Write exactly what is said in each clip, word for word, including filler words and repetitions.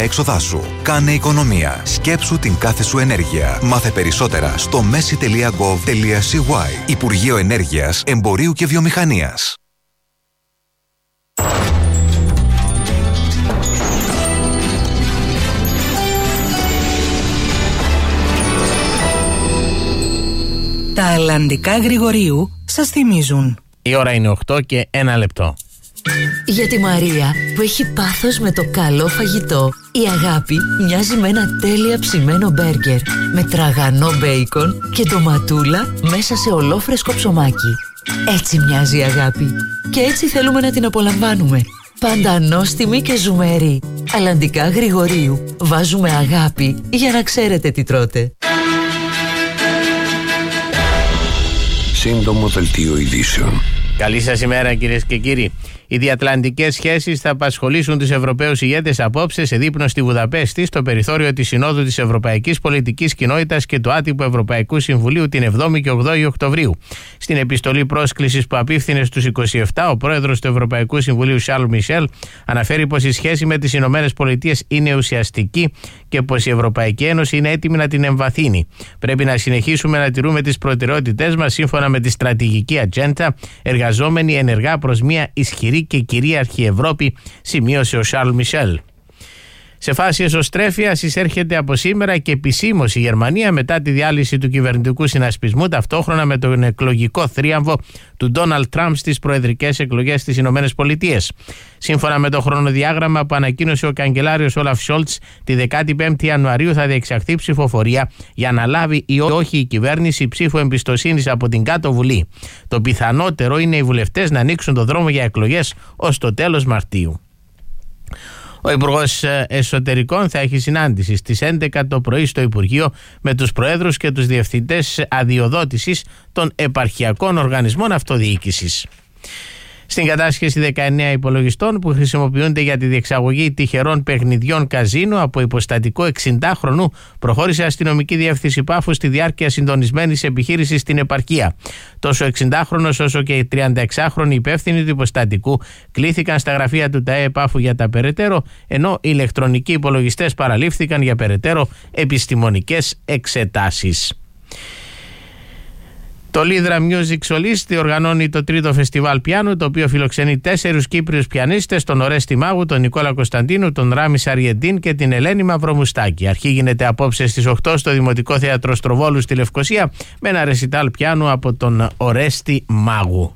έξοδά σου. Κάνε οικονομία. Σκέψου την κάθε σου ενέργεια. Μάθε περισσότερα στο μέση τελεία γκοβ τελεία σι γουάι. Υπουργείο Ενέργειας, Εμπορίου και Βιομηχανίας. Τα αλλαντικά Γρηγορίου σας θυμίζουν. Η ώρα είναι οκτώ και ένα λεπτό. Για τη Μαρία που έχει πάθος με το καλό φαγητό, η αγάπη μοιάζει με ένα τέλεια ψημένο μπέργκερ με τραγανό μπέικον και ντοματούλα μέσα σε ολόφρεσκο ψωμάκι. Έτσι μοιάζει η αγάπη και έτσι θέλουμε να την απολαμβάνουμε. Πάντα νόστιμη και ζουμερή. Αλλαντικά Γρηγορίου. Βάζουμε αγάπη για να ξέρετε τι τρώτε. Σύντομο δελτίο ειδήσεων. Καλή σας ημέρα, κυρίες και κύριοι. Οι διατλαντικές σχέσεις θα απασχολήσουν τους Ευρωπαίους ηγέτες απόψε σε δείπνο στη Βουδαπέστη, στο περιθώριο της Συνόδου της Ευρωπαϊκής Πολιτικής Κοινότητας και του Άτυπου Ευρωπαϊκού Συμβουλίου την εβδόμη και ογδόη Οκτωβρίου. Στην επιστολή πρόσκλησης που απίφθινε στους είκοσι επτά, ο πρόεδρος του Ευρωπαϊκού Συμβουλίου, Σαρλ Μισελ, αναφέρει πως η σχέση με τις Ηνωμένες Πολιτείες είναι ουσιαστική και πως η Ευρωπαϊκή Ένωση είναι έτοιμη να την εμβαθύνει. Πρέπει να συνεχίσουμε να τηρούμε τις προτεραιότητές μας σύμφωνα με τη στρατηγική ατζέντα, εργαζόμενοι ενεργά προς μια ισχυρή και κυρίαρχη Ευρώπη, σημείωσε ο Σαρλ Μισελ. Σε φάση εσωστρέφειας εισέρχεται από σήμερα και επισήμως η Γερμανία μετά τη διάλυση του κυβερνητικού συνασπισμού, ταυτόχρονα με τον εκλογικό θρίαμβο του Ντόναλντ Τραμπ στις προεδρικές εκλογές στις Ηνωμένες Πολιτείες. Σύμφωνα με το χρονοδιάγραμμα που ανακοίνωσε ο καγκελάριος Όλαφ Σόλτς, τη δεκαπέντε Ιανουαρίου θα διεξαχθεί ψηφοφορία για να λάβει ή όχι η κυβέρνηση ψήφο εμπιστοσύνης από την κάτω βουλή. Το πιθανότερο είναι οι βουλευτές να ανοίξουν το δρόμο για εκλογές ως το τέλος Μαρτίου. Ο Υπουργός Εσωτερικών θα έχει συνάντηση στις έντεκα το πρωί στο Υπουργείο με τους Προέδρους και τους Διευθυντές Αδειοδότησης των επαρχιακών οργανισμών αυτοδιοίκησης. Στην κατάσχεση δεκαεννέα υπολογιστών που χρησιμοποιούνται για τη διεξαγωγή τυχερών παιχνιδιών καζίνο από υποστατικό εξηντάχρονου προχώρησε αστυνομική διεύθυνση Πάφου στη διάρκεια συντονισμένης επιχείρησης στην επαρχία. Τόσο ο εξηντάχρονος όσο και οι τριανταεξάχρονοι υπεύθυνοι του υποστατικού κλήθηκαν στα γραφεία του ΤΑΕ Πάφου για τα περαιτέρω, ενώ οι ηλεκτρονικοί υπολογιστές παραλήφθηκαν για περαιτέρω επιστημονικές εξετάσεις. Το Λίδρα Music Solist διοργανώνει το τρίτο φεστιβάλ πιάνου, το οποίο φιλοξενεί τέσσερους Κύπριους πιανίστες, τον Ορέστη Μάγου, τον Νικόλα Κωνσταντίνου, τον Ράμι Σαριεντίν και την Ελένη Μαυρομουστάκη. Αρχή γίνεται απόψε στις οκτώ στο Δημοτικό Θέατρο Στροβόλου στη Λευκοσία με ένα ρεσιτάλ πιάνου από τον Ορέστη Μάγου.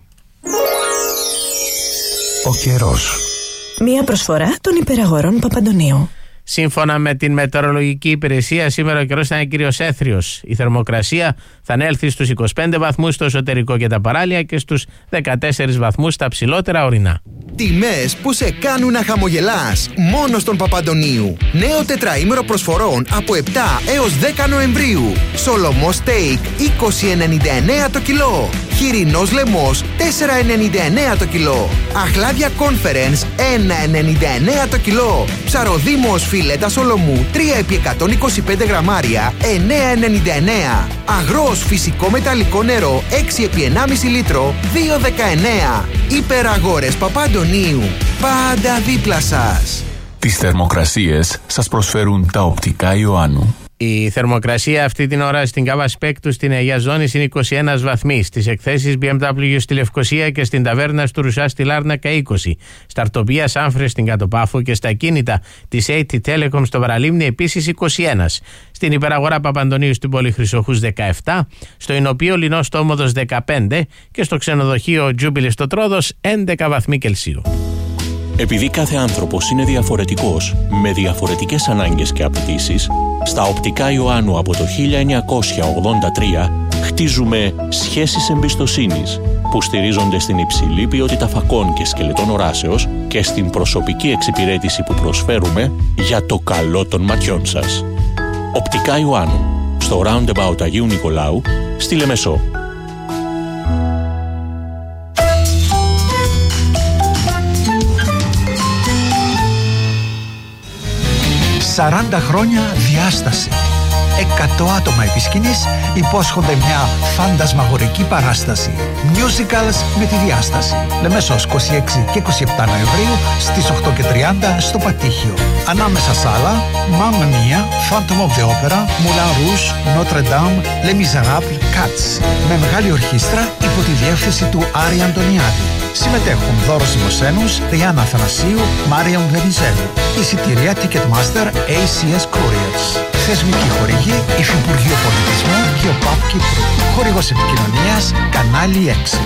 Ο καιρός. Μία προσφορά των υπεραγορών Παπαντονίου. Σύμφωνα με την μετεωρολογική υπηρεσία, σήμερα ο καιρός θα είναι κυρίως έθριος. Η θερμοκρασία θα ανέλθει στους είκοσι πέντε βαθμούς στο εσωτερικό και τα παράλια και στους δεκατέσσερις βαθμούς στα ψηλότερα ορεινά. Τιμές που σε κάνουν να χαμογελάς. Μόνο στον Παπαντονίου. Νέο τετραήμερο προσφορών από επτά έως δέκα Νοεμβρίου. Σολομό στέικ είκοσι ενενήντα εννέα το κιλό. Χοιρινός λαιμός τέσσερα ενενήντα εννέα το κιλό. Αχλάδια Conference ένα ενενήντα εννέα το κιλό. Ψαροδήμος φιλέτα Σολομού τρία επί εκατόν είκοσι πέντε γραμμάρια εννέα ενενήντα εννέα. Αγρός φυσικό μεταλλικό νερό έξι επί ενάμιση λίτρο δύο δεκαεννέα. Υπεραγορές Παπαντονίου. Πάντα δίπλα σας. Τις θερμοκρασίες σας προσφέρουν τα οπτικά Ιωάννου. Η θερμοκρασία αυτή την ώρα στην Κάβα Σπέκτου στην Αγία Ζώνη είναι είκοσι ένα βαθμοί. Στις εκθέσεις μπι εμ ντάμπλιου στη Λευκοσία και στην ταβέρνα του Ρουσά στη Λάρνακα είκοσι. Στα αρτοπία Σάμφρες στην Κατοπάφο και στα κίνητα της έι τι Telecom στο Παραλίμνη επίσης είκοσι ένα. Στην υπεραγορά Παπαντονίου στην πόλη Χρυσοχούς δεκαεπτά. Στο Ινοπείο Λινός στο Όμοδος δεκαπέντε. Και στο ξενοδοχείο Τζούμπιλη στο Τρόδος έντεκα βαθμοί Κελσίου. Επειδή κάθε άνθρωπος είναι διαφορετικός, με διαφορετικές ανάγκες και απαιτήσεις, στα οπτικά Ιωάννου από το χίλια εννιακόσια ογδόντα τρία χτίζουμε σχέσεις εμπιστοσύνης που στηρίζονται στην υψηλή ποιότητα φακών και σκελετών οράσεως και στην προσωπική εξυπηρέτηση που προσφέρουμε για το καλό των ματιών σας. Οπτικά Ιωάννου, στο Roundabout Αγίου Νικολάου, στη Λεμεσό. σαράντα χρόνια διάσταση. εκατό άτομα επί σκηνής υπόσχονται μια φαντασμαγορική παράσταση. Musicals με τη διάσταση. Λεμεσός είκοσι έξι και είκοσι επτά Νοεμβρίου στις οκτώ και τριάντα στο Πατήχιο. Ανάμεσα σ' άλλα, Mamma Mia, Phantom of the Opera, Moulin Rouge, Notre Dame, Les Miserables, Cats. Με μεγάλη ορχήστρα υπό τη διεύθυνση του Άρη Αντωνιάδη. Συμμετέχουν Δώρος Δημοσένους, Ριάννα Αθανασίου, Μάριαμ Βενιζέλου. Εισιτήρια Ticketmaster έι σι ες Couriers. Θεσμική χορηγή Υφυπουργείο Πολιτισμού και ο ΠΑΠ Κύπρου. Χορηγός επικοινωνίας Κανάλι έξι.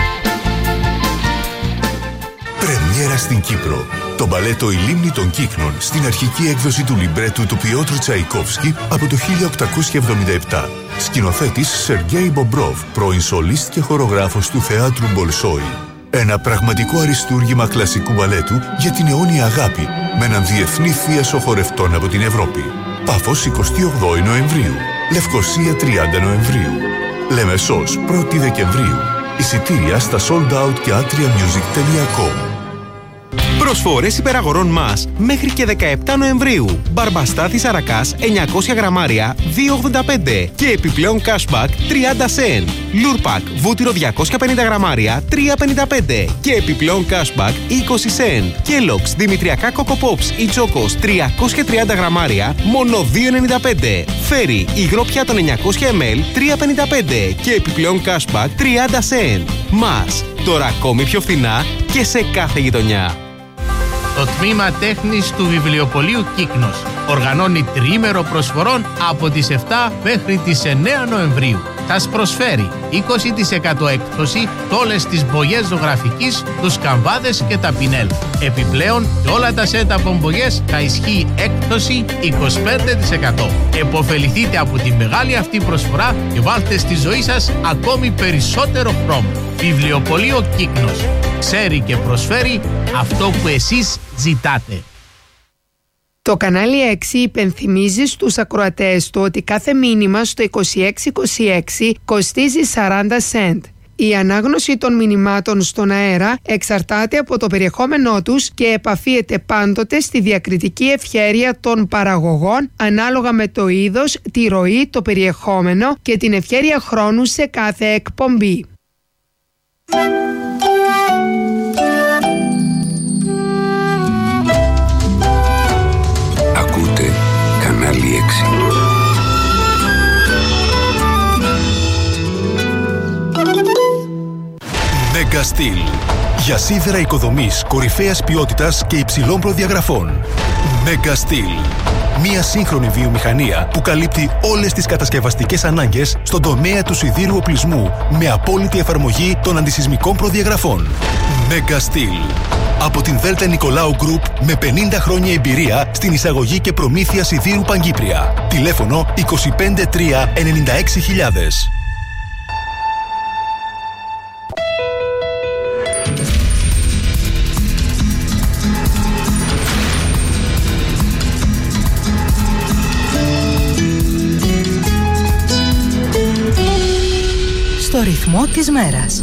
Πρεμιέρα στην Κύπρο. Το μπαλέτο «Η Λίμνη των Κύκνων» στην αρχική έκδοση του λιμπρέτου του Πιότρου Τσαϊκόφσκι από το χίλια οκτακόσια εβδομήντα επτά. Σκηνοθέτης Σεργέι Μπομπρόβ, πρώην σολίστ και χορογράφος του Θεάτρου Μπολσόη. Ένα πραγματικό αριστούργημα κλασικού μπαλέτου για την αιώνια αγάπη με έναν διεθνή θίασο χορευτών από την Ευρώπη. Πάφος εικοστή ογδόη Νοεμβρίου. Λευκοσία τριάντα Νοεμβρίου. Λεμεσός πρώτη Δεκεμβρίου. Εισιτήρια στα sold out και atriamusic τελεία com. Προσφορές υπεραγορών μας μέχρι και δεκαεπτά Νοεμβρίου. Μπαρμπαστάθης Αρακάς εννιακόσια γραμμάρια δύο ογδόντα πέντε και επιπλέον cashback τριάντα cent. Λουρπακ βούτυρο διακόσια πενήντα γραμμάρια τρία πενήντα πέντε και επιπλέον cashback είκοσι cent. Kellogg's δημητριακά Coco Pops ή Chocos τριακόσια τριάντα γραμμάρια μόνο δύο ενενήντα πέντε. Φέρι υγρό πιάτο εννιακόσια μιλιλίτρια τρία πενήντα πέντε και επιπλέον cashback τριάντα cent. Μας, τώρα ακόμη πιο φθηνά και σε κάθε γειτονιά. Το τμήμα τέχνης του βιβλιοπωλείου Κύκνος οργανώνει τριήμερο προσφορών από τις επτά μέχρι τις εννέα Νοεμβρίου. Θα προσφέρει είκοσι τοις εκατό έκπτωση σε όλες τις μπογιές ζωγραφικής, τους καμβάδες και τα πινέλ. Επιπλέον, σε όλα τα σετ από μπογιές θα ισχύει έκπτωση είκοσι πέντε τοις εκατό. Εποφεληθείτε από τη μεγάλη αυτή προσφορά και βάλτε στη ζωή σας ακόμη περισσότερο χρώμα. Βιβλιοπωλείο Κύκνος. Ξέρει και προσφέρει αυτό που εσείς ζητάτε. Το κανάλι έξι υπενθυμίζει στους ακροατές του ότι κάθε μήνυμα στο είκοσι έξι είκοσι έξι κοστίζει σαράντα σεντ. Η ανάγνωση των μηνυμάτων στον αέρα εξαρτάται από το περιεχόμενό τους και επαφίεται πάντοτε στη διακριτική ευχέρεια των παραγωγών ανάλογα με το είδος, τη ροή, το περιεχόμενο και την ευχέρεια χρόνου σε κάθε εκπομπή. Ακούτε Κανάλι έξι. Mega Steel. Για σίδερα οικοδομής κορυφαίας ποιότητας και υψηλών προδιαγραφών. Mega Steel. Μια σύγχρονη βιομηχανία που καλύπτει όλες τις κατασκευαστικές ανάγκες στον τομέα του σιδήρου οπλισμού με απόλυτη εφαρμογή των αντισυσμικών προδιαγραφών. Mega Steel. Από την Δέλτα Νικολάου Γκρουπ με πενήντα χρόνια εμπειρία στην εισαγωγή και προμήθεια σιδήρου Παγκύπρια. Τηλέφωνο είκοσι πέντε τρία ενενήντα έξι χιλιάδες. Στο ρυθμό της μέρας.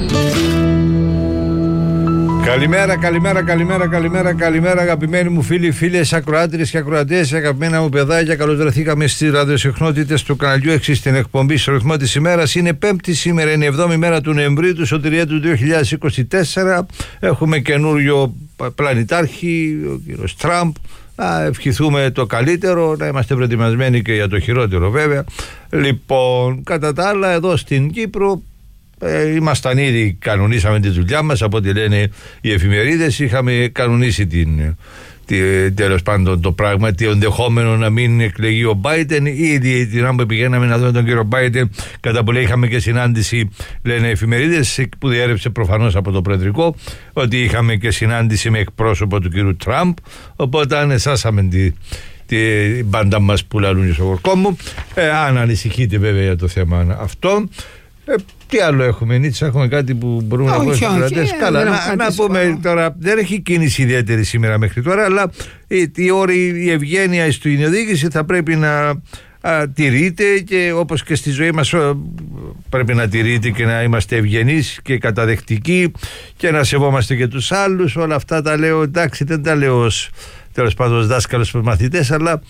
Καλημέρα, καλημέρα, καλημέρα, καλημέρα, καλημέρα αγαπημένοι μου φίλοι, φίλες, ακροάτριες και ακροατές, αγαπημένα μου παιδάκια. Καλώς βρεθήκαμε στις ραδιοσυχνότητες του καναλιού έξι στην εκπομπή στο ρυθμό της ημέρας. Είναι Πέμπτη σήμερα, είναι εβδόμη μέρα του Νοεμβρίου του Σωτηρία του δύο χιλιάδες είκοσι τέσσερα. Έχουμε καινούριο πλανητάρχη, ο κύριος Τραμπ. Να ευχηθούμε το καλύτερο, να είμαστε προετοιμασμένοι και για το χειρότερο βέβαια. Λοιπόν, κατά τα άλλα εδώ στην Κύπρο ε, ήμασταν ήδη, κανονίσαμε τη δουλειά μας από ό,τι λένε οι εφημερίδες, είχαμε κανονίσει την, τη, τέλος πάντων το πράγμα, το ενδεχόμενο να μην εκλεγεί ο Μπάιντεν. Ήδη την ώρα που πηγαίναμε να δούμε τον κύριο Μπάιντεν, κατά πολύ είχαμε και συνάντηση, λένε οι εφημερίδες, που διέρευσε προφανώς από το Προεδρικό, ότι είχαμε και συνάντηση με εκπρόσωπο του κύριου Τραμπ, οπότε ανεσάσαμε τη, την μπάντα μας που λαλούν στο χορκόμο. Ε, αν ανησυχείτε βέβαια για το θέμα αυτό. Ε, τι άλλο έχουμε, Νίτσα, έχουμε κάτι που μπορούμε να πούμε στους κρατές? Καλά, να, να πούμε τώρα, δεν έχει κίνηση ιδιαίτερη σήμερα μέχρι τώρα, αλλά η, η όρη, η ευγένεια στην οδήγηση θα πρέπει να α, τηρείται, και όπως και στη ζωή μας α, πρέπει να τηρείται και να είμαστε ευγενείς και καταδεκτικοί και να σεβόμαστε και τους άλλους. Όλα αυτά τα λέω, εντάξει, δεν τα λέω ως τέλος πάντων ως δάσκαλος προς μαθητές, αλλά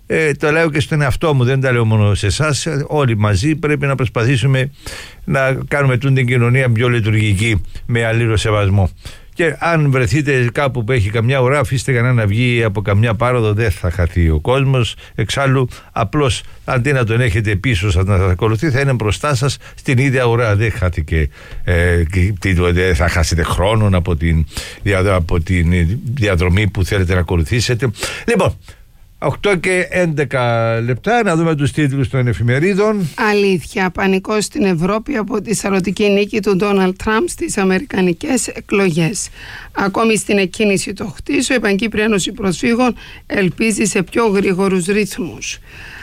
ε, το λέω και στον εαυτό μου, δεν τα λέω μόνο σε εσάς, όλοι μαζί πρέπει να προσπαθήσουμε να κάνουμε την κοινωνία πιο λειτουργική με αλλήλοσεβασμό. Και αν βρεθείτε κάπου που έχει καμιά ουρά, αφήστε κανένα να βγει από καμιά πάροδο, δεν θα χαθεί ο κόσμος. Εξάλλου, απλώς αντί να τον έχετε πίσω σας να σας ακολουθεί, θα είναι μπροστά σας στην ίδια ουρά. Δεν χάθηκε, ε, δεν θα χάσετε χρόνο από την, από την διαδρομή που θέλετε να ακολουθήσετε. Λοιπόν, οκτώ και έντεκα λεπτά, να δούμε τους τίτλους των εφημερίδων. Αλήθεια, πανικός στην Ευρώπη από τη σαρωτική νίκη του Ντόναλντ Τραμπ στις αμερικανικές εκλογές. Ακόμη στην εκκίνηση το χτίσο, η Πανκύπρια Ένωση Προσφύγων ελπίζει σε πιο γρήγορους ρυθμούς.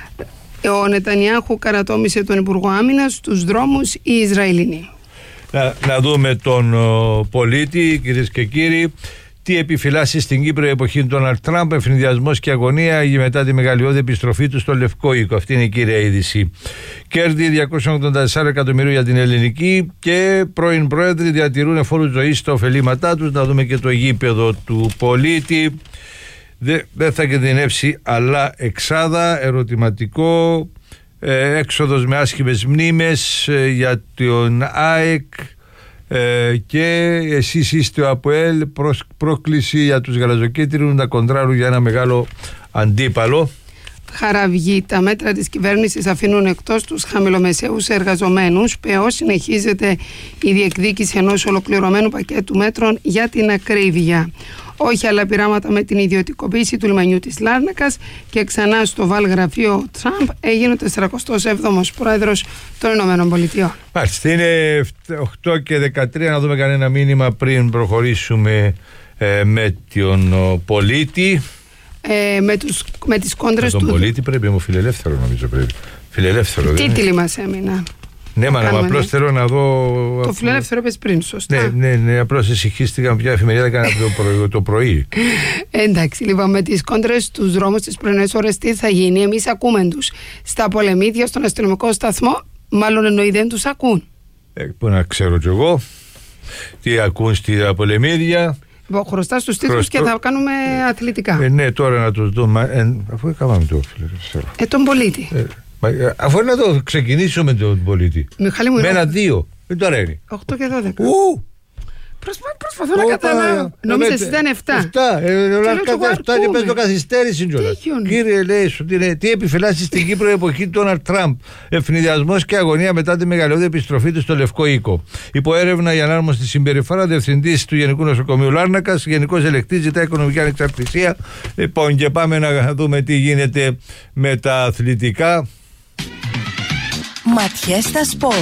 Ο Νετανιάχου καρατόμησε τον Υπουργό Άμυνας στους δρόμους οι Ισραηλινοί. Να, να δούμε τον ο, πολίτη, κυρίες και κύριοι. Τι επιφυλάσσει στην Κύπρο η εποχή του Ντόναλντ Τραμπ, ευνηδιασμός και αγωνία μετά τη μεγαλειώδη επιστροφή του στο Λευκό Οίκο. Αυτή είναι η κύρια είδηση. Κέρδη διακόσια ογδόντα τέσσερα εκατομμυρίου για την ελληνική και πρώην πρόεδροι διατηρούν φόρους ζωής στα ωφελήματά τους. Να δούμε και το γήπεδο του πολίτη. Δεν δε θα κινδυνεύσει αλλά εξάδα, ερωτηματικό, ε, έξοδος με άσχημες μνήμες ε, για τον ΑΕΚ. Ε, και εσείς είστε ο ΑΠΟΕΛ, προς, πρόκληση για τους γαλαζοκίτρινους να κοντράρουν για ένα μεγάλο αντίπαλο. Χαραυγή, τα μέτρα της κυβέρνησης αφήνουν εκτός τους χαμηλομεσαίους εργαζομένους. ΠΕΟ συνεχίζεται η διεκδίκηση ενός ολοκληρωμένου πακέτου μέτρων για την ακρίβεια. Όχι άλλα πειράματα με την ιδιωτικοποίηση του λιμανιού της Λάρνακας και ξανά στο Βαλ γραφείο Τραμπ έγινε ο τεσσαρακοστός έβδομος πρόεδρος των Ηνωμένων Πολιτειών. Μάλιστα, είναι οκτώ και δεκατρία, να δούμε κανένα μήνυμα πριν προχωρήσουμε ε, με τον ο, πολίτη. Ε, με, τους, με τις κόντρες του... του... τον πολίτη πρέπει, είμαι φιλελεύθερο νομίζω πρέπει. Φιλελεύθερο. Τίτλοι μας έμειναν. Ναι, μα απλώς ναι. θέλω να δω. Το φιλελεύθερο πες πριν, σωστά. Ναι, ναι, ναι, απλώς ησυχίστηκα ποια εφημερίδα έκανα το, πρωί, το πρωί. Εντάξει, λοιπόν, με τις κόντρες στους δρόμους τις πρωινές ώρες τι θα γίνει, εμείς ακούμε τους. Στα πολεμίδια, στον αστυνομικό σταθμό, μάλλον εννοεί δεν τους ακούν. Ε, που να ξέρω κι εγώ. Τι ακούν στα πολεμίδια. Χρωστά στους τίτλους Χρωστώ... και θα κάνουμε αθλητικά. Ε, ναι, τώρα να τους δούμε. Ε, αφού έκαναμε το φιλελεύθερο. Ε, τον πολίτη. Ε, Αφού να το ξεκινήσουμε με τον πολίτη. Μιχάλη μου, με ένα-δύο. Δεν τώρα είναι. οκτώ και δώδεκα. Ου! Προσπα, προσπαθώ να καταλάβω. Νόμιζες ότι ήταν εφτά. εφτά. εφτά και πες το καθυστέρηση κιόλας. Κύριε, λέει, τι επιφυλάσσει στην Κύπρο η εποχή του Ντόναλντ Τραμπ. Ευνηδιασμός και αγωνία μετά τη μεγαλειώδη επιστροφή του στο Λευκό Οίκο. Υπό έρευνα για ανάρμοστη συμπεριφορά, διευθυντής του Γενικού Νοσοκομείου Λάρνακας, γενικός ελεκτής, ζητά οικονομική ανεξαρτησία. Λοιπόν, και πάμε να δούμε τι γίνεται με τα αθλητικά. Ματιές στα σπορ.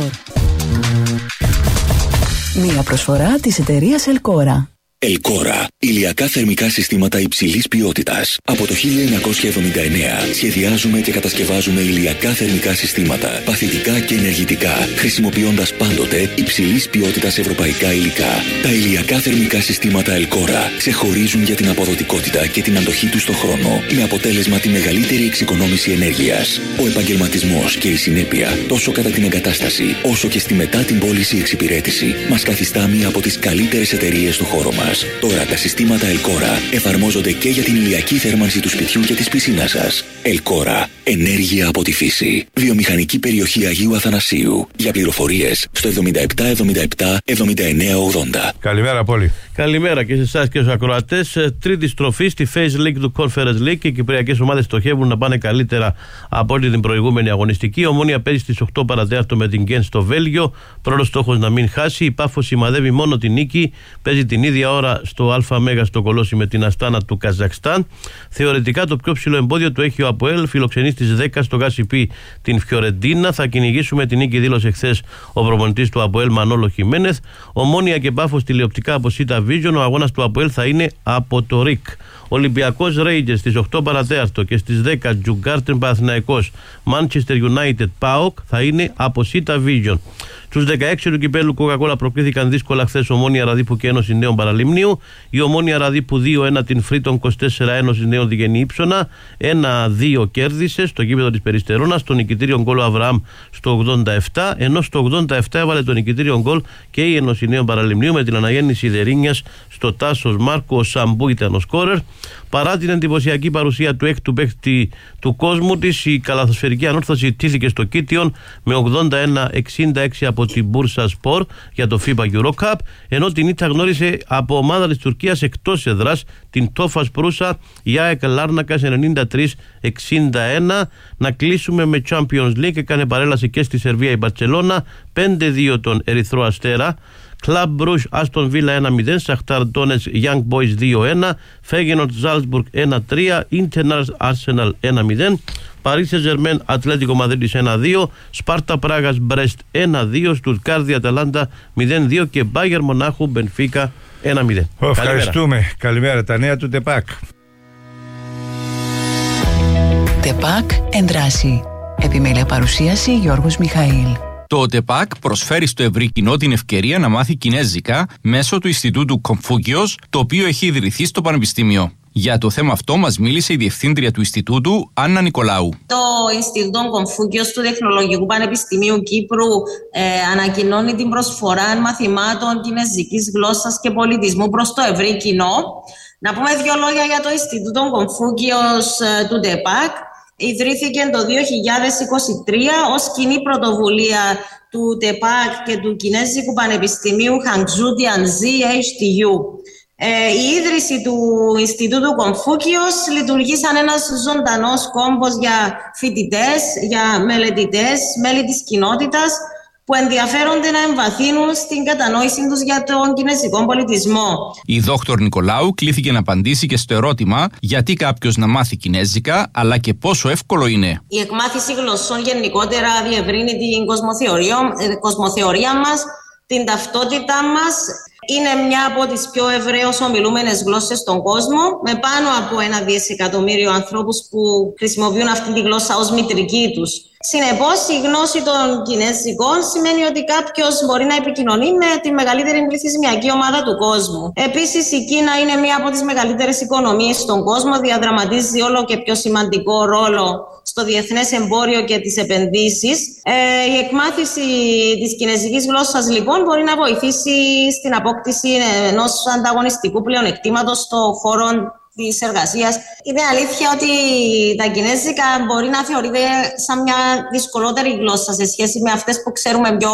Μία προσφορά της εταιρείας Ελκόρα. Ελκόρα. Ηλιακά θερμικά συστήματα υψηλής ποιότητας. Από το χίλια εννιακόσια εβδομήντα εννέα σχεδιάζουμε και κατασκευάζουμε ηλιακά θερμικά συστήματα, παθητικά και ενεργητικά, χρησιμοποιώντας πάντοτε υψηλής ποιότητας ευρωπαϊκά υλικά. Τα ηλιακά θερμικά συστήματα Ελκόρα ξεχωρίζουν για την αποδοτικότητα και την αντοχή τους στον χρόνο, με αποτέλεσμα τη μεγαλύτερη εξοικονόμηση ενέργειας. Ο επαγγελματισμός και η συνέπεια, τόσο κατά την εγκατάσταση, όσο και στη μετά την πώληση εξυπηρέτηση, μας καθιστά μία από τις καλύτερες εταιρείες του χώρου μας. Τώρα τα συστήματα Ελκόρα εφαρμόζονται και για την ηλιακή θέρμανση του σπιτιού και της πισίνας σας. Ελκόρα. Ενέργεια από τη φύση. Βιομηχανική περιοχή Αγίου Αθανασίου. Για πληροφορίες στο εβδομήντα επτά εβδομήντα επτά εβδομήντα εννέα ογδόντα. Καλημέρα, Πόλη. Καλημέρα και σε εσάς και στους ακροατές. Τρίτη στροφή στη Phase League του Conference League και οι κυπριακές ομάδες στοχεύουν να πάνε καλύτερα από όλη την προηγούμενη αγωνιστική. Η Ομόνοια παίζει στις οκτώ παρά τέταρτο με την Γκεν στο Βέλγιο. Πρώτος στόχος να μην χάσει. Η Πάφος σημαδεύει μόνο την νίκη. Παίζει την ίδια ώρα στο Α Μέγα στο Κολόσι με την Αστάνα του Καζακστάν. Θεωρητικά το πιο ψηλό εμπόδιο το έχει ο ΑΠΟΕΛ. Φιλοξενεί στις δέκα στο Γάσιπι την Φιωρεντίνα. Θα κυνηγήσουμε την νίκη, δήλωσε χθες ο προπονητής του ΑΠΟΕΛ Μανόλο Χιμένεθ. Ομόνοια και Πάφος τηλεοπτικά από Σίτα Vision. Ο αγώνας του ΑΠΟΕΛ θα είναι από το ΡΙΚ. Ολυμπιακός Ρέιντζερς στις οκτώ παρά τέταρτο και στις δέκα Τζουγκάρτεν Παναθηναϊκός Manchester United ΠΑΟΚ θα είναι από Σίτα Vision. Στους δεκαέξι του κυπέλου Coca-Cola προκλήθηκαν δύσκολα χθες Ομόνοια Ραδίπου και Ένωση Νέων Παραλιμνίου. Η Ομόνοια Ραδίπου δύο ένα την Φρύτων είκοσι τέσσερα Ένωση Νέων Διγενή Ήψονα. ένα δύο κέρδισε στο γήπεδο της Περιστερώνας. Το νικητήριο γκολ ο Αβραάμ στο ογδόντα επτά, ενώ στο ογδόντα επτά έβαλε το νικητήριο γκολ και η Ένωση Νέων Παραλιμνίου με την αναγέννηση Δερίνιας στο Τάσος Μάρκο. Ο Σαμπού ήταν ο σκόρερ. Παρά την εντυπωσιακή παρουσία του έκτου παίκτη του κόσμου της, η καλαθοσφαιρική ανόρθωση τύχηκε στο Κίτιον με ογδόντα ένα εξήντα έξι από την Μπούρσα Σπορ για το φίμπα Euro Cup, ενώ την ήττα γνώρισε από ομάδα της Τουρκίας εκτός εδράς την Τόφας Προύσα η ΑΕΚ Λάρνακας ενενήντα τρία εξήντα ένα. Να κλείσουμε με Champions League. Έκανε παρέλαση και στη Σερβία η Μπαρτσελώνα, πέντε δύο τον Ερυθρό Αστέρα. Club Brugge Aston Villa ένα μηδέν, Shakhtar Donetsk Young Boys δύο ένα, Feyenoord Salzburg ένα τρία, International Arsenal ένα μηδέν, Paris Saint-Germain Ατλέτικο Μαδρίτης ένα δύο, Sparta Πράγας Brest ένα δύο, Stuttgart Αταλάντα μηδέν δύο και Bayern Μονάχου Benfica ένα μηδέν. Ευχαριστούμε. Καλημέρα. Καλημέρα. Τα νέα του ΤΕΠΑΚ. ΤΕΠΑΚ Ενδράση. Επιμέλεια παρουσίαση Γιώργος Μιχαήλ. Το ΤΕΠΑΚ προσφέρει στο ευρύ κοινό την ευκαιρία να μάθει κινέζικα μέσω του Ινστιτούτου Κομφούκιος, το οποίο έχει ιδρυθεί στο Πανεπιστήμιο. Για το θέμα αυτό μας μίλησε η Διευθύντρια του Ινστιτούτου, Άννα Νικολάου. Το Ινστιτούτο Κομφούκιος του Τεχνολογικού Πανεπιστημίου Κύπρου ε, ανακοινώνει την προσφορά μαθημάτων κινέζικης γλώσσας και πολιτισμού προς το ευρύ κοινό. Να πούμε δύο λόγια για το Ινστιτούτο Κομφούκιος ε, του ΤΕΠΑΚ. Ιδρύθηκε το δύο χιλιάδες είκοσι τρία ως κοινή πρωτοβουλία του ΤΕΠΑΚ και του Κινέζικου Πανεπιστημίου Χανγκζού Τιανζή έιτς τι γιου. Ε, η ίδρυση του Ινστιτούτου Κομφούκιος λειτουργεί σαν ένας ζωντανός κόμπος για φοιτητές, για μελετητές, μέλη της κοινότητας που ενδιαφέρονται να εμβαθύνουν στην κατανόηση τους για τον κινέζικο πολιτισμό. Η δόκτωρ Νικολάου κλήθηκε να απαντήσει και στο ερώτημα γιατί κάποιος να μάθει κινέζικα, αλλά και πόσο εύκολο είναι. Η εκμάθηση γλωσσών γενικότερα διευρύνει την κοσμοθεωρία, κοσμοθεωρία μας, την ταυτότητά μας. Είναι μια από τις πιο ευρέως ομιλούμενες γλώσσες στον κόσμο, με πάνω από ένα δισεκατομμύριο ανθρώπους που χρησιμοποιούν αυτή τη γλώσσα ως μητρική τους. Συνεπώς, η γνώση των κινέζικων σημαίνει ότι κάποιος μπορεί να επικοινωνεί με τη μεγαλύτερη πληθυσμιακή ομάδα του κόσμου. Επίσης, η Κίνα είναι μία από τις μεγαλύτερες οικονομίες στον κόσμο, διαδραματίζει όλο και πιο σημαντικό ρόλο στο διεθνές εμπόριο και τις επενδύσεις. Ε, η εκμάθηση της κινέζικης γλώσσας, λοιπόν, μπορεί να βοηθήσει στην απόκτηση ενός ανταγωνιστικού πλεονεκτήματος στο χώρο της εργασίας. Είναι αλήθεια ότι τα κινέζικα μπορεί να θεωρείται σαν μια δυσκολότερη γλώσσα σε σχέση με αυτές που ξέρουμε πιο,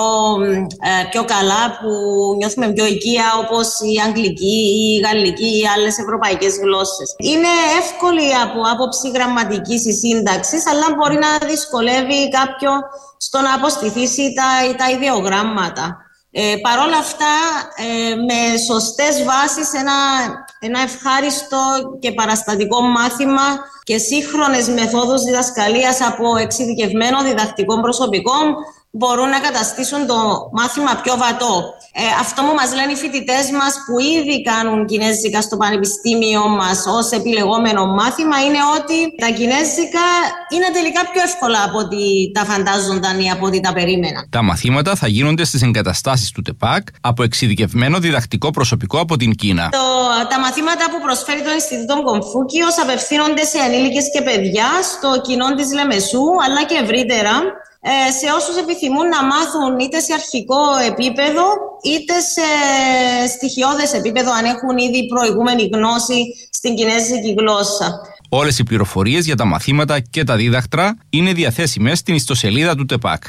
ε, πιο καλά, που νιώθουμε πιο οικία, όπως η αγγλική, η γαλλική ή άλλες ευρωπαϊκές γλώσσες. Είναι εύκολη από άποψη γραμματικής ή σύνταξης, αλλά μπορεί να δυσκολεύει κάποιον στο να αποστηθήσει τα, τα ιδεογράμματα. Ε, Παρ' όλα αυτά, ε, με σωστές βάσεις, ένα, ένα ευχάριστο και παραστατικό μάθημα και σύγχρονες μεθόδους διδασκαλίας από εξειδικευμένο διδακτικό προσωπικό μπορούν να καταστήσουν το μάθημα πιο βατό. Ε, αυτό που μας λένε οι φοιτητές μας που ήδη κάνουν κινέζικα στο πανεπιστήμιο μας ως επιλεγόμενο μάθημα είναι ότι τα κινέζικα είναι τελικά πιο εύκολα από ό,τι τα φαντάζονταν ή από ό,τι τα περίμεναν. Τα μαθήματα θα γίνονται στις εγκαταστάσεις του ΤΕΠΑΚ από εξειδικευμένο διδακτικό προσωπικό από την Κίνα. Το, τα μαθήματα που προσφέρει το Ινστιτούτο Κομφούκιος απευθύνονται σε ενήλικες και παιδιά στο κοινό της Λεμεσού, αλλά και ευρύτερα, σε όσους επιθυμούν να μάθουν είτε σε αρχικό επίπεδο είτε σε στοιχειώδες επίπεδο, αν έχουν ήδη προηγούμενη γνώση στην κινέζικη γλώσσα. Όλες οι πληροφορίες για τα μαθήματα και τα δίδακτρα είναι διαθέσιμες στην ιστοσελίδα του ΤΕΠΑΚ.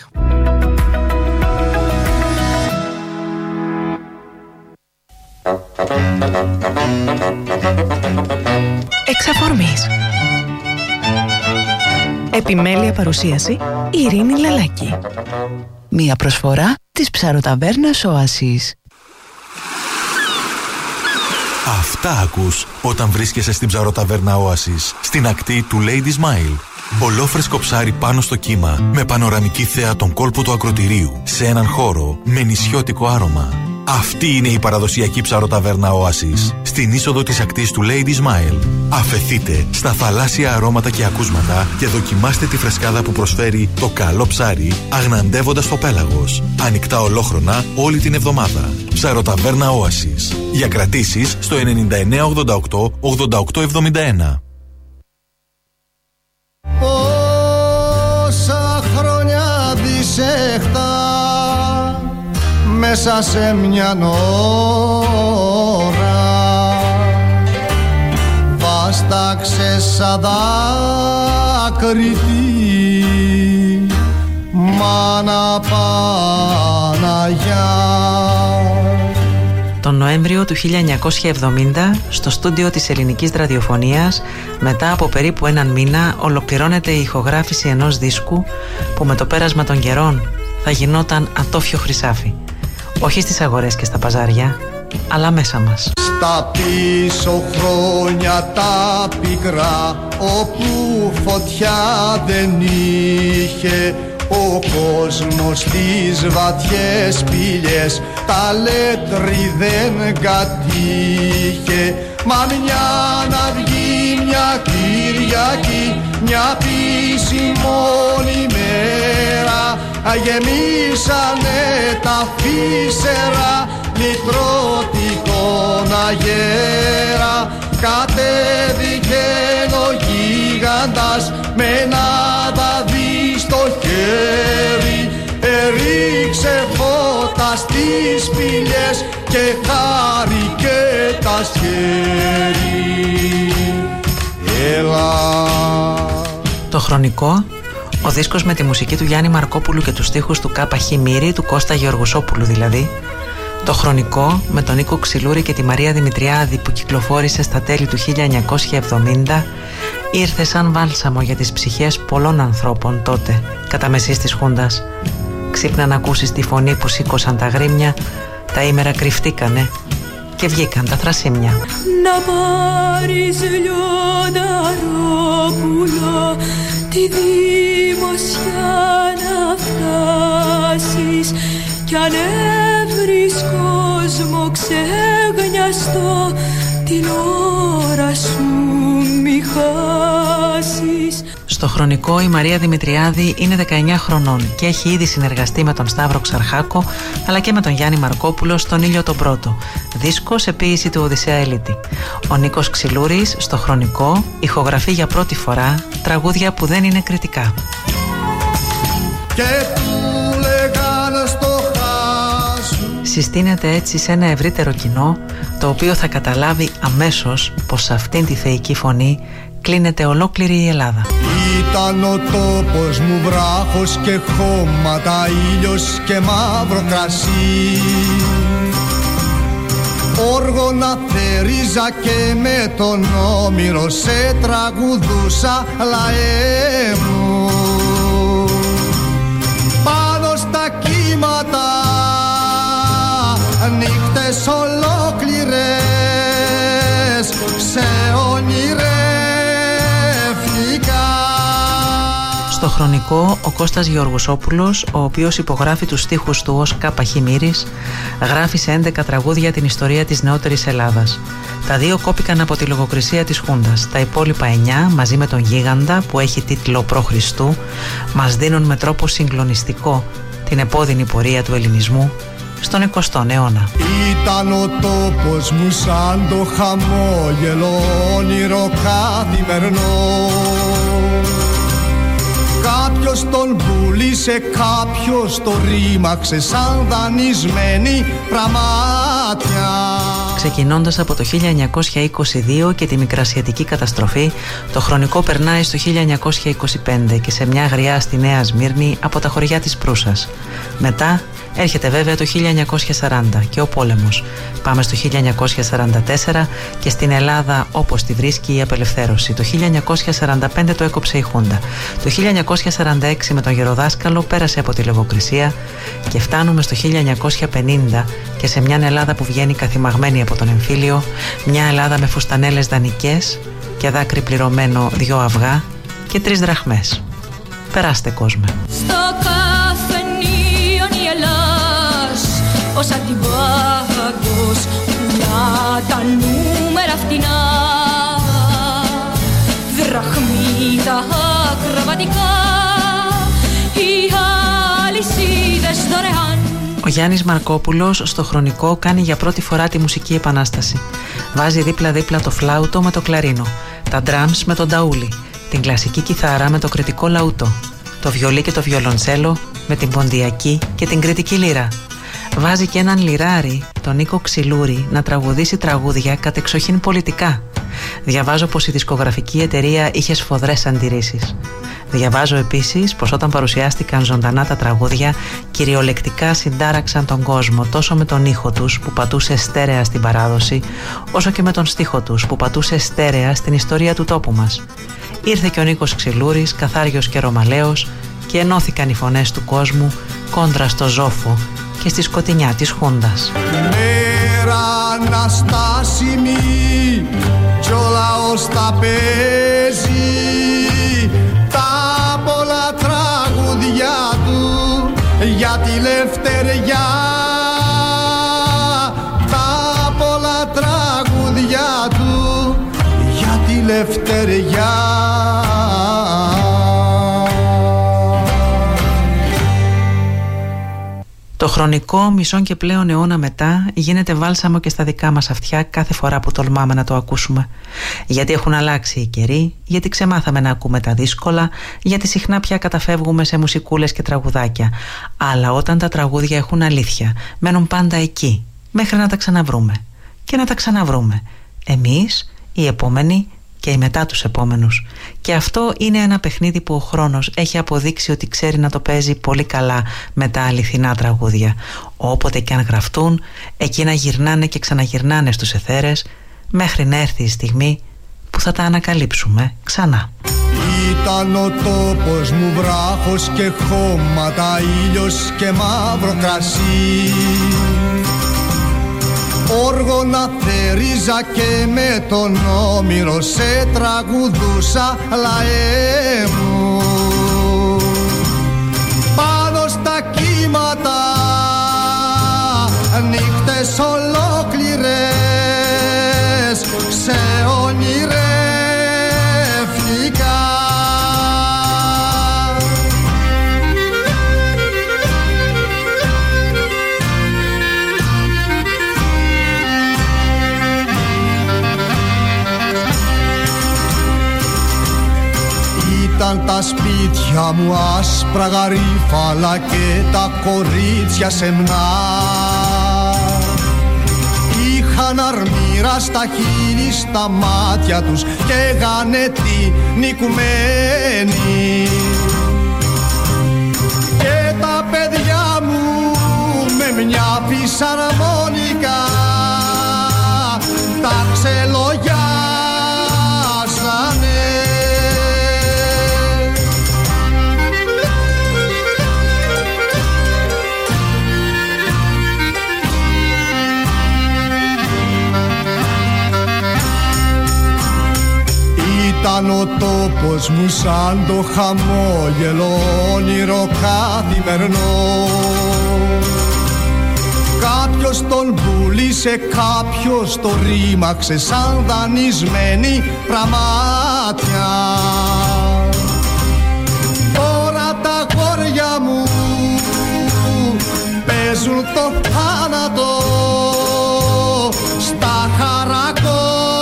Εξαφορμής. Επιμέλεια παρουσίαση Ειρήνη Λαλάκη. Μία προσφορά της ψαροταβέρνας Οάσης. Αυτά ακούς όταν βρίσκεσαι στην ψαροταβέρνα Oasis, στην ακτή του Lady Smile. Ολόφρεσκο ψάρι πάνω στο κύμα, με πανοραμική θέα τον κόλπο του ακροτηρίου, σε έναν χώρο με νησιώτικο άρωμα. Αυτή είναι η παραδοσιακή ψαροταβέρνα Oasis, στην είσοδο της ακτής του Lady Smile. Αφεθείτε στα θαλάσσια αρώματα και ακούσματα και δοκιμάστε τη φρεσκάδα που προσφέρει το καλό ψάρι, αγναντεύοντας το πέλαγος. Ανοιχτά ολόχρονα όλη την εβδομάδα. Ψαροταβέρνα Oasis. Για κρατήσεις στο ενενήντα εννέα ογδόντα οκτώ ογδόντα οκτώ εβδομήντα ένα. Πόσα χρόνια δισεχτά μέσα σε μια ώρα, βάστα πέταξες σαν δάκρυτη, μάνα Παναγιά. Τον Νοέμβριο του χίλια εννιακόσια εβδομήντα, στο στούντιο της Ελληνικής Ραδιοφωνίας, μετά από περίπου έναν μήνα, ολοκληρώνεται η ηχογράφηση ενός δίσκου που με το πέρασμα των καιρών θα γινόταν ατόφιο χρυσάφι. Όχι στις αγορές και στα παζάρια, αλλά μέσα μας. Στα πίσω χρόνια τα πικρά, όπου φωτιά δεν είχε, ο κόσμος στις βαθιές πύλες ταλέτρι δεν κατήχε. Μα μια να βγει μια Κυριακή, μια πισιμόνη μέρα, γεμίσανε τα φύσσερα μητροτικών αγέρα. Κατέβηκε ο γίγαντας με ένα δαδί στο χέρι, έριξε φώτα στις πηλιές και χάρηκε τα σχέρι. Έλα. Το χρονικό, ο δίσκος με τη μουσική του Γιάννη Μαρκόπουλου και τους στίχους του Κάπα Χ Μύρη, του Κώστα Γεωργουσόπουλου δηλαδή. Το χρονικό με τον Νίκο Ξυλούρη και τη Μαρία Δημητριάδη που κυκλοφόρησε στα τέλη του χίλια εννιακόσια εβδομήντα, ήρθε σαν βάλσαμο για τις ψυχές πολλών ανθρώπων τότε, κατά μεσής της Χούντας. Ξύπνα να ακούσεις τη φωνή που σήκωσαν τα γρήμια, τα ήμερα κρυφτήκανε και βγήκαν τα θρασίμια. Να πάρεις λιονταρόπουλο, τη δημοσιά να φτάσεις, κι αν έβρεις κόσμο ξεγνιαστό, την ώρα σου μη χάσεις. Στο χρονικό η Μαρία Δημητριάδη είναι δεκαεννιά χρονών και έχει ήδη συνεργαστεί με τον Σταύρο Ξαρχάκο αλλά και με τον Γιάννη Μαρκόπουλο στον Ήλιο τον Πρώτο, δίσκο σε ποίηση του Οδυσσέα Ελίτη. Ο Νίκος Ξυλούρης στο χρονικό ηχογραφεί για πρώτη φορά τραγούδια που δεν είναι κριτικά. Και του λέγανε στο χάσου. Συστήνεται έτσι σε ένα ευρύτερο κοινό, το οποίο θα καταλάβει αμέσως πως σε αυτήν τη θεϊκή φωνή κλείνεται ολόκληρη η Ελλάδα. Ήταν ο τόπος μου βράχος και χώματα, ήλιος και μαύρο κρασί. Όργωνα θερίζα και με τον Όμηρο σε τραγουδούσα λαέ μου. Πάνω στα κύματα νύχτες ολόκληρες σε όνειρευτικά. Στο χρονικό, ο Κώστας Γεωργουσόπουλος, ο οποίος υπογράφει τους στίχους του ως Κάπα Χ Μύρης, γράφει σε έντεκα τραγούδια την ιστορία της νεότερης Ελλάδας. Τα δύο κόπηκαν από τη λογοκρισία της Χούντας. Τα υπόλοιπα εννιά, μαζί με τον Γίγαντα, που έχει τίτλο Προ Χριστού, μας δίνουν με τρόπο συγκλονιστικό την επώδυνη πορεία του ελληνισμού στον εικοστό αιώνα. Ήταν ο τόπος μου σαν το χαμόγελο όνειρο καθημερινό. Κάποιος τον πουλήσε, κάποιος το ρήμαξε σαν δανεισμένη πραμάτια. Ξεκινώντας από το χίλια εννιακόσια είκοσι δύο και τη μικρασιατική καταστροφή, το χρονικό περνάει στο χίλια εννιακόσια είκοσι πέντε και σε μια γριά στη Νέα Σμύρνη από τα χωριά της Προύσας. Μετά έρχεται βέβαια το χίλια εννιακόσια σαράντα και ο πόλεμος. Πάμε στο χίλια εννιακόσια σαράντα τέσσερα και στην Ελλάδα όπως τη βρίσκει η απελευθέρωση. Το χίλια εννιακόσια σαράντα πέντε το έκοψε η Χούντα. Το χίλια εννιακόσια σαράντα έξι με τον Γεροδάσκαλο πέρασε από τη λογοκρισία και φτάνουμε στο χίλια εννιακόσια πενήντα και σε μια Ελλάδα που βγαίνει καθημαγμένη από τον εμφύλιο, μια Ελλάδα με φουστανέλες δανεικές και δάκρυ πληρωμένο δυο αυγά και τρεις δραχμές. Περάστε κόσμε. Στο καφενείο η Ελλάς, ως αντιβάγκος πουλά τα νούμερα φτηνά. Δραχμίδα ακροβατικά, οι αλυσίδες δωρεάν. Ο Γιάννης Μαρκόπουλος στο χρονικό κάνει για πρώτη φορά τη μουσική επανάσταση. Βάζει δίπλα-δίπλα το φλάουτο με το κλαρίνο, τα drums με τον ταούλι, την κλασική κιθάρα με το κριτικό λαούτο, το βιολί και το βιολοντσέλο με την ποντιακή και την κριτική λύρα. Βάζει και έναν λιράρι, τον Νίκο Ξυλούρη, να τραγουδήσει τραγούδια κατεξοχήν πολιτικά. Διαβάζω πως η δισκογραφική εταιρεία είχε σφοδρές αντιρρήσεις. Διαβάζω επίσης πως όταν παρουσιάστηκαν ζωντανά τα τραγούδια, κυριολεκτικά συντάραξαν τον κόσμο τόσο με τον ήχο τους που πατούσε στέρεα στην παράδοση, όσο και με τον στίχο τους που πατούσε στέρεα στην ιστορία του τόπου μας. Ήρθε και ο Νίκος Ξυλούρης, καθάριος και ρωμαλαίος, και ενώθηκαν οι φωνές του κόσμου κόντρα στο ζόφο και στη σκοτεινιά της Χούντας. Μέρα αναστάσιμη κι ο λαός τα παίζει, τα πολλά τραγουδιά του για τη λευτεριά, τα πολλά τραγουδιά του για τη λευτεριά. Το χρονικό μισόν και πλέον αιώνα μετά γίνεται βάλσαμο και στα δικά μας αυτιά κάθε φορά που τολμάμε να το ακούσουμε. Γιατί έχουν αλλάξει οι καιροί, γιατί ξεμάθαμε να ακούμε τα δύσκολα, γιατί συχνά πια καταφεύγουμε σε μουσικούλες και τραγουδάκια. Αλλά όταν τα τραγούδια έχουν αλήθεια, μένουν πάντα εκεί, μέχρι να τα ξαναβρούμε. Και να τα ξαναβρούμε. Εμείς, οι επόμενοι και οι μετά τους επόμενους. Και αυτό είναι ένα παιχνίδι που ο χρόνος έχει αποδείξει ότι ξέρει να το παίζει πολύ καλά με τα αληθινά τραγούδια. Όποτε και αν γραφτούν, εκείνα γυρνάνε και ξαναγυρνάνε στους αιθέρες, μέχρι να έρθει η στιγμή που θα τα ανακαλύψουμε ξανά. Ήταν ο τόπος μου βράχος και χώματα, ήλιος και μαύρο κρασί. Όργωνα θερίζα και με τον Όμηρο σε τραγουδούσα, λαέ μου. Πάνω στα κύματα νύχτες ολόκληρες σε ονειρεύτηκα. Ήταν τα σπίτια μου άσπρα γαρίφαλα και τα κορίτσια σεμνά. Είχαν αρμύρα στα χείλη, στα μάτια τους και γανέτη νικουμένοι. Και τα παιδιά μου με μια φυσαρμόνικα τα ξελογιάσανε. Ήταν ο τόπος μου σαν το χαμόγελο όνειρο καθημερινό. Κάποιος τον πουλήσε, κάποιος το ρήμαξε σαν δανεισμένη πραμάτια. Τώρα τα γόρια μου παίζουν το θάνατο στα χαρακόμματα.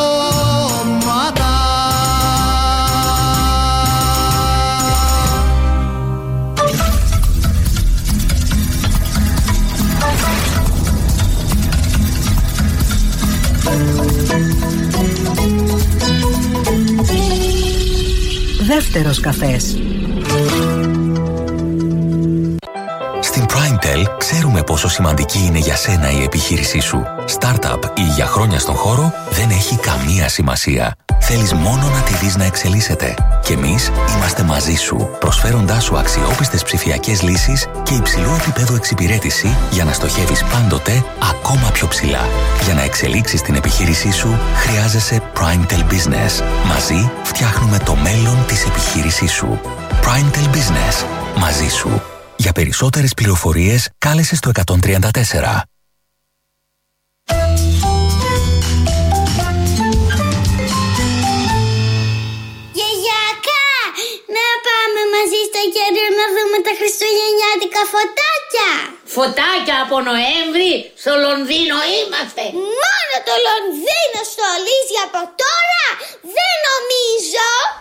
Δεύτερος καφές. Στην Primetel ξέρουμε πόσο σημαντική είναι για σένα η επιχείρησή σου. Startup ή για χρόνια στον χώρο δεν έχει καμία σημασία. Θέλεις μόνο να τη δεις να εξελίσσεται. Και εμείς είμαστε μαζί σου, προσφέροντάς σου αξιόπιστες ψηφιακές λύσεις και υψηλού επίπεδου εξυπηρέτηση για να στοχεύεις πάντοτε ακόμα πιο ψηλά. Για να εξελίξεις την επιχείρησή σου, χρειάζεσαι Primetel Business. Μαζί φτιάχνουμε το μέλλον της επιχείρησής σου. Primetel Business. Μαζί σου. Για περισσότερες πληροφορίες, κάλεσε στο εκατόν τριάντα τέσσερα. Μαζί στο κέντρο να δούμε τα χριστουγεννιάτικα φωτάκια. Φωτάκια από Νοέμβρη, στο Λονδίνο είμαστε. Μόνο το Λονδίνο στολίζει από τώρα, δεν νομίζω.